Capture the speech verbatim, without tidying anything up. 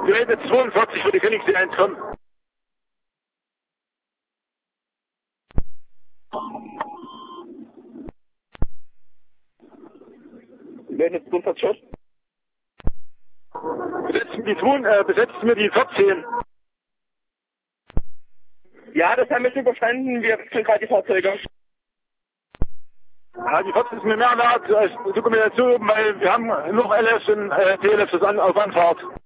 Geräte zweiundvierzig für die Königssee eins, komm. Geräte zweiundvierzig. Besetzen die Tun, äh, besetzen wir die vierzehn. Ja, das haben wir schon verstanden. Wir wechseln gerade die Fahrzeuge. Ja, die vierzehn ist mir mehr wert als Dokumentation, weil wir haben noch L Fs und äh, T L Fs auf Anfahrt.